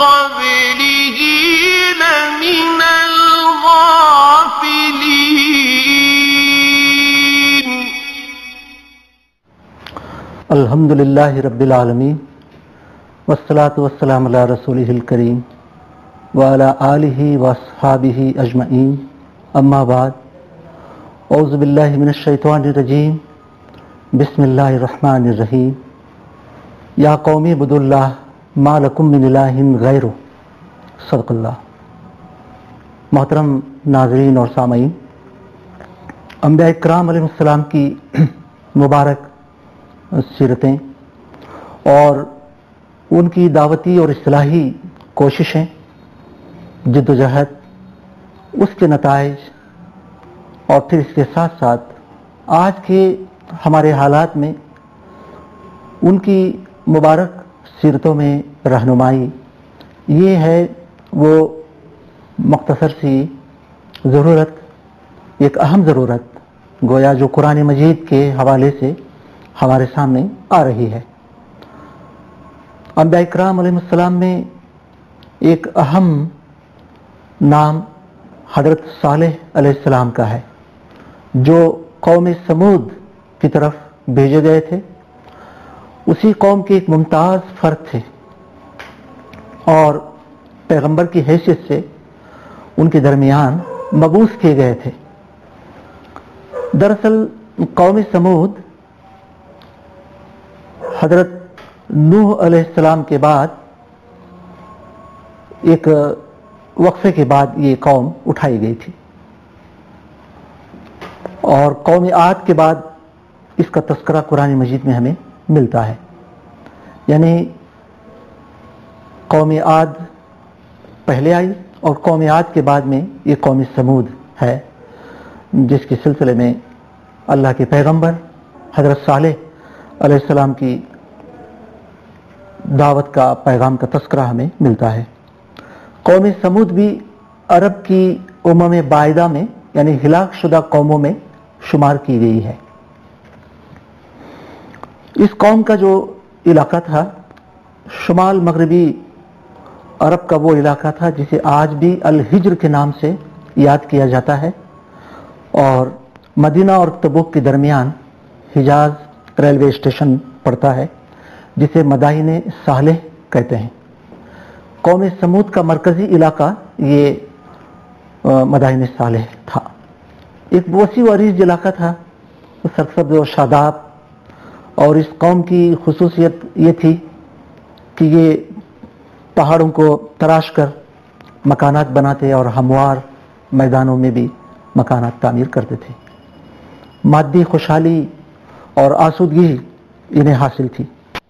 قبله لمن الغافلين. الحمد للہ رب العالمین والصلاة والسلام علی رسولہ الکریم وعلی آلہ واصحابہ اجمعین. اما بعد، اعوذ باللہ من الشیطان الرجیم. بسم اللہ الرحمن الرحیم. یا قوم اعبدوا اللہ ما لکم من الہ غیرہ. صدق اللہ. محترم ناظرین اور سامعین، انبیاء اکرام علیہ السلام کی مبارک سیرتیں اور ان کی دعوتی اور اصلاحی کوششیں، جد و جہد، اس کے نتائج، اور پھر اس کے ساتھ ساتھ آج کے ہمارے حالات میں ان کی مبارک سیرتوں میں رہنمائی، یہ ہے وہ مختصر سی ضرورت، ایک اہم ضرورت گویا جو قرآن مجید کے حوالے سے ہمارے سامنے آ رہی ہے. انبیاء اکرام علیہ السلام میں ایک اہم نام حضرت صالح علیہ السلام کا ہے، جو قوم سمود کی طرف بھیجے گئے تھے. اسی قوم کے ایک ممتاز فرد تھے اور پیغمبر کی حیثیت سے ان کے درمیان مبعوث کیے گئے تھے. دراصل قوم سمود حضرت نوح علیہ السلام کے بعد ایک وقفے کے بعد یہ قوم اٹھائی گئی تھی، اور قوم عاد کے بعد اس کا تذکرہ قرآن مجید میں ہمیں ملتا ہے. یعنی قوم عاد پہلے آئی اور قوم عاد کے بعد میں یہ قوم سمود ہے، جس کے سلسلے میں اللہ کے پیغمبر حضرت صالح علیہ السلام کی دعوت کا پیغام کا تذکرہ ہمیں ملتا ہے. قوم سمود بھی عرب کی امم بعیدہ میں یعنی ہلاک شدہ قوموں میں شمار کی گئی ہے. اس قوم کا جو علاقہ تھا شمال مغربی عرب کا وہ علاقہ تھا جسے آج بھی الحجر کے نام سے یاد کیا جاتا ہے، اور مدینہ اور تبوک کے درمیان حجاز ریلوے اسٹیشن پڑتا ہے جسے مدائن صالح کہتے ہیں. قوم سمود کا مرکزی علاقہ یہ مدائن صالح تھا. ایک وسیع و عریض علاقہ تھا، سرسبز و شاداب، اور اس قوم کی خصوصیت یہ تھی کہ یہ پہاڑوں کو تراش کر مکانات بناتے اور ہموار میدانوں میں بھی مکانات تعمیر کرتے تھے. مادی خوشحالی اور آسودگی انہیں حاصل تھی.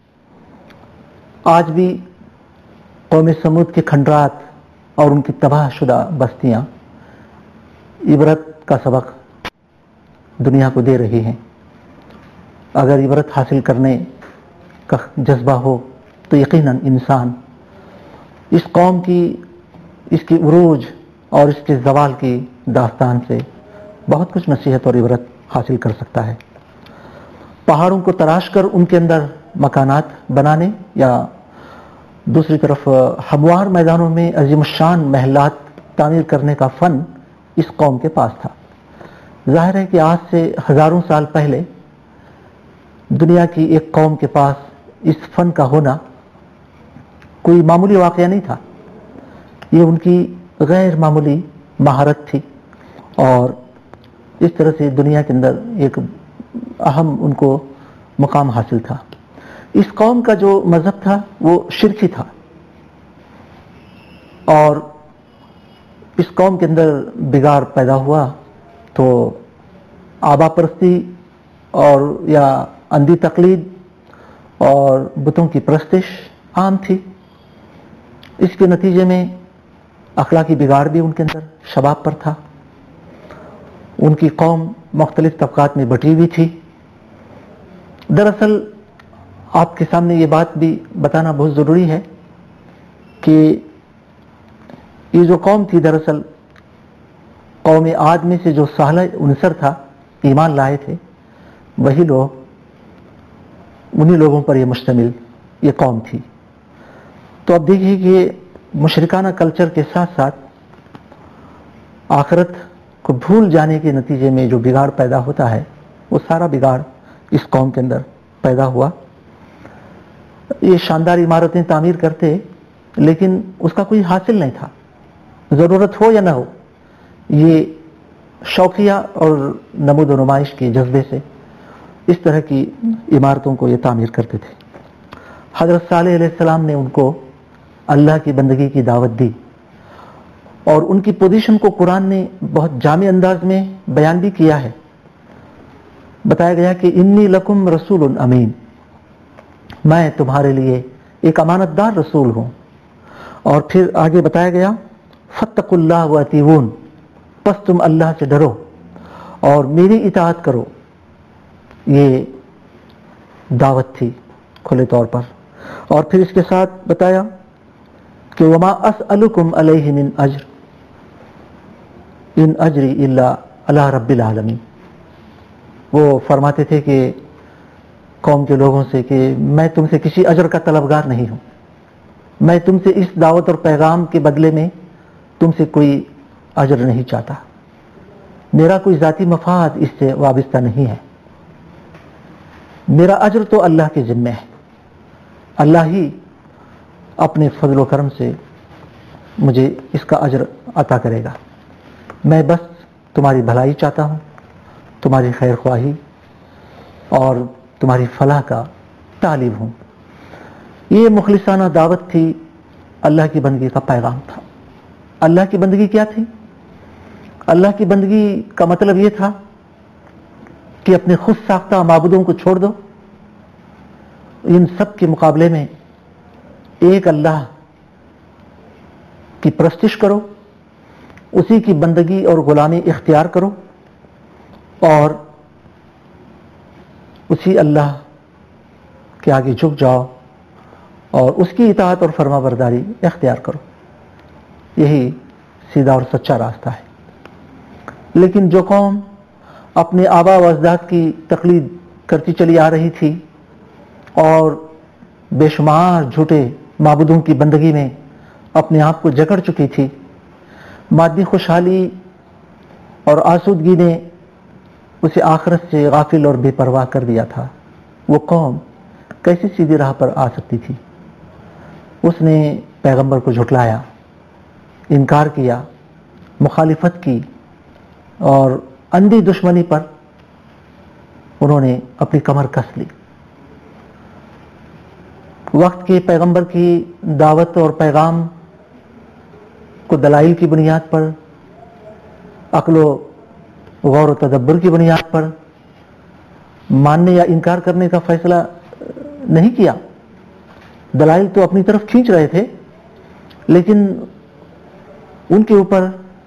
آج بھی قوم سمود کے کھنڈرات اور ان کی تباہ شدہ بستیاں عبرت کا سبق دنیا کو دے رہی ہیں. اگر عبرت حاصل کرنے کا جذبہ ہو تو یقیناً انسان اس قوم کی، اس کی عروج اور اس کے زوال کی داستان سے بہت کچھ نصیحت اور عبرت حاصل کر سکتا ہے. پہاڑوں کو تراش کر ان کے اندر مکانات بنانے یا دوسری طرف ہموار میدانوں میں عظیم الشان محلات تعمیر کرنے کا فن اس قوم کے پاس تھا. ظاہر ہے کہ آج سے ہزاروں سال پہلے دنیا کی ایک قوم کے پاس اس فن کا ہونا کوئی معمولی واقعہ نہیں تھا. یہ ان کی غیر معمولی مہارت تھی، اور اس طرح سے دنیا کے اندر ایک اہم ان کو مقام حاصل تھا. اس قوم کا جو مذہب تھا وہ شرکی تھا، اور اس قوم کے اندر بگاڑ پیدا ہوا تو آبا پرستی اور یا اندھی تقلید اور بتوں کی پرستش عام تھی. اس کے نتیجے میں اخلاقی بگاڑ بھی ان کے اندر شباب پر تھا. ان کی قوم مختلف طبقات میں بٹی ہوئی تھی. دراصل آپ کے سامنے یہ بات بھی بتانا بہت ضروری ہے کہ یہ جو قوم تھی دراصل قوم عاد میں سے جو صالح عنصر تھا، ایمان لائے تھے، وہی لوگ، انہی لوگوں پر یہ مشتمل یہ قوم تھی. تو اب دیکھیے کہ مشرکانہ کلچر کے ساتھ ساتھ آخرت کو بھول جانے کے نتیجے میں جو بگاڑ پیدا ہوتا ہے وہ سارا بگاڑ اس قوم کے اندر پیدا ہوا. یہ شاندار عمارتیں تعمیر کرتے لیکن اس کا کوئی حاصل نہیں تھا. ضرورت ہو یا نہ ہو یہ شوقیہ اور نمود و نمائش کے جذبے سے اس طرح کی عمارتوں کو یہ تعمیر کرتے تھے. حضرت صالح علیہ السلام نے ان کو اللہ کی بندگی کی دعوت دی اور ان کی پوزیشن کو قرآن نے بہت جامع انداز میں بیان بھی کیا ہے. بتایا گیا کہ انی لکم رسول امین، میں تمہارے لیے ایک امانت دار رسول ہوں. اور پھر آگے بتایا گیا فاتقوا اللہ واطیعون، پس تم اللہ سے ڈرو اور میری اطاعت کرو. یہ دعوت تھی کھلے طور پر. اور پھر اس کے ساتھ بتایا کہ وما اسألکم علیہ من اجر ان اجری الا علی رب العالمین. وہ فرماتے تھے کہ قوم کے لوگوں سے کہ میں تم سے کسی اجر کا طلبگار نہیں ہوں، میں تم سے اس دعوت اور پیغام کے بدلے میں تم سے کوئی اجر نہیں چاہتا، میرا کوئی ذاتی مفاد اس سے وابستہ نہیں ہے، میرا اجر تو اللہ کے ذمہ ہے، اللہ ہی اپنے فضل و کرم سے مجھے اس کا اجر عطا کرے گا. میں بس تمہاری بھلائی چاہتا ہوں، تمہاری خیر خواہی اور تمہاری فلاح کا طالب ہوں. یہ مخلصانہ دعوت تھی، اللہ کی بندگی کا پیغام تھا. اللہ کی بندگی کیا تھی؟ اللہ کی بندگی کا مطلب یہ تھا کہ اپنے خود ساختہ معبودوں کو چھوڑ دو، ان سب کے مقابلے میں ایک اللہ کی پرستش کرو، اسی کی بندگی اور غلامی اختیار کرو اور اسی اللہ کے آگے جھک جاؤ اور اس کی اطاعت اور فرما برداری اختیار کرو. یہی سیدھا اور سچا راستہ ہے. لیکن جو قوم اپنے آبا و اجداد کی تقلید کرتی چلی آ رہی تھی اور بے شمار جھوٹے معبودوں کی بندگی میں اپنے آپ کو جکڑ چکی تھی، مادی خوشحالی اور آسودگی نے اسے آخرت سے غافل اور بے پرواہ کر دیا تھا، وہ قوم کیسے سیدھی راہ پر آ سکتی تھی؟ اس نے پیغمبر کو جھٹلایا، انکار کیا، مخالفت کی اور اندھی دشمنی پر انہوں نے اپنی کمر کس لی. وقت کے پیغمبر کی دعوت اور پیغام کو دلائل کی بنیاد پر، عقل و غور و تدبر کی بنیاد پر ماننے یا انکار کرنے کا فیصلہ نہیں کیا. دلائل تو اپنی طرف کھینچ رہے تھے لیکن ان کے اوپر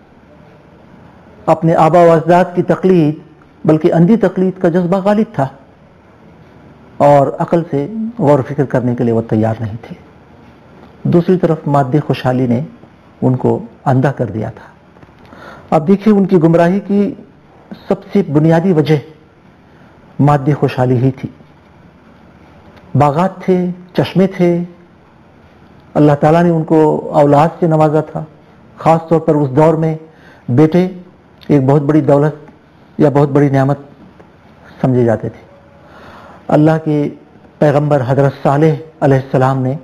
اپنے آبا و اجداد کی تقلید بلکہ اندھی تقلید کا جذبہ غالب تھا اور عقل سے غور و فکر کرنے کے لیے وہ تیار نہیں تھے. دوسری طرف مادی خوشحالی نے ان کو اندھا کر دیا تھا. اب دیکھیے ان کی گمراہی کی سب سے بنیادی وجہ مادی خوشحالی ہی تھی. باغات تھے، چشمے تھے، اللہ تعالیٰ نے ان کو اولاد سے نوازا تھا. خاص طور پر اس دور میں بیٹے ایک بہت بڑی دولت یا بہت بڑی نعمت سمجھے جاتے تھے. اللہ کے پیغمبر حضرت صالح علیہ السلام نے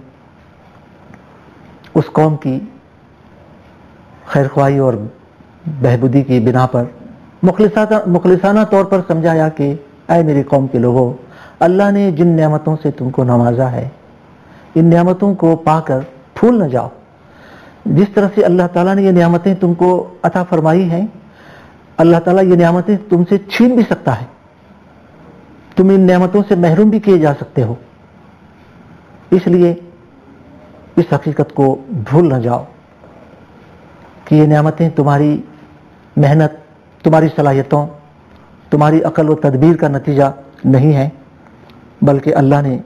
اس قوم کی خیر خواہی اور بہبودی کی بنا پر مخلصانہ طور پر سمجھایا کہ اے میری قوم کے لوگوں، اللہ نے جن نعمتوں سے تم کو نوازا ہے ان نعمتوں کو پا کر پھول نہ جاؤ. جس طرح سے اللہ تعالیٰ نے یہ نعمتیں تم کو عطا فرمائی ہیں، اللہ تعالیٰ یہ نعمتیں تم سے چھین بھی سکتا ہے، تم ان نعمتوں سے محروم بھی کیے جا سکتے ہو. اس لیے اس حقیقت کو بھول نہ جاؤ کہ یہ نعمتیں تمہاری محنت، تمہاری صلاحیتوں، تمہاری عقل و تدبیر کا نتیجہ نہیں ہے، بلکہ اللہ نے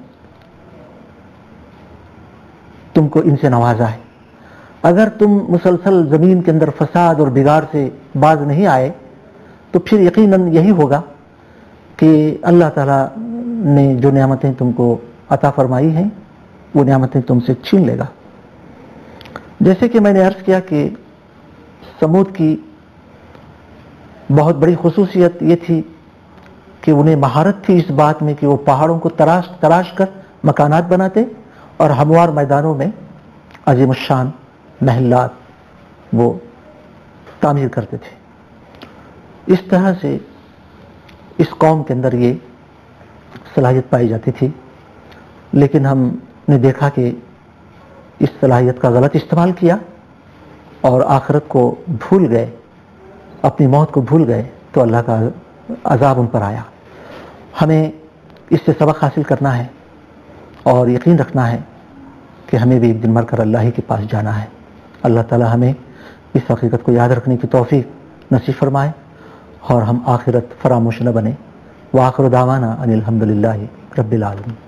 تم کو ان سے نوازا ہے. اگر تم مسلسل زمین کے اندر فساد اور بگاڑ سے باز نہیں آئے تو پھر یقیناً یہی ہوگا کہ اللہ تعالیٰ نے جو نعمتیں تم کو عطا فرمائی ہیں وہ نعمتیں تم سے چھین لے گا. جیسے کہ میں نے عرض کیا کہ سمود کی بہت بڑی خصوصیت یہ تھی کہ انہیں مہارت تھی اس بات میں کہ وہ پہاڑوں کو تراش کر مکانات بناتے اور ہموار میدانوں میں عظیم الشان محلات وہ تعمیر کرتے تھے. اس طرح سے اس قوم کے اندر یہ صلاحیت پائی جاتی تھی، لیکن ہم نے دیکھا کہ اس صلاحیت کا غلط استعمال کیا اور آخرت کو بھول گئے، اپنی موت کو بھول گئے تو اللہ کا عذاب ان پر آیا. ہمیں اس سے سبق حاصل کرنا ہے اور یقین رکھنا ہے کہ ہمیں بھی ایک دن مر کر اللہ ہی کے پاس جانا ہے. اللہ تعالی ہمیں اس حقیقت کو یاد رکھنے کی توفیق نصیب فرمائے اور ہم آخرت فراموش نہ بنے. وآخر دعوانا ان الحمد للہ رب العالمین.